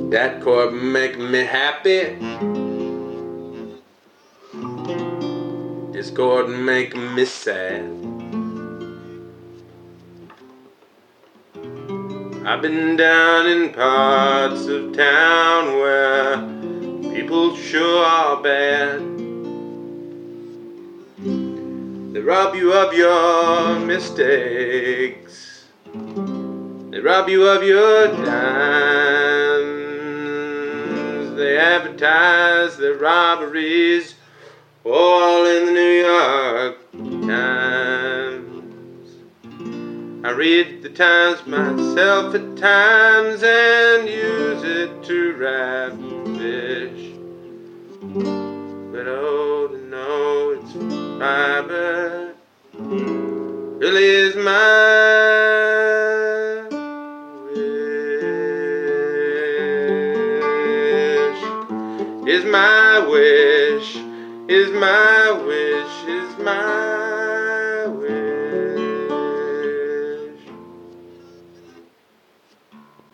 That chord make me happy. This chord make me sad. I've been down in parts of town where people sure are bad. They rob you of your mistakes. They rob you of your dimes. They advertise their robberies all in the New York Times. I read the Times myself at times and use it to wrap fish. But oh, to know it's fiber really is my wish. Is my wish. Is my wish. Is my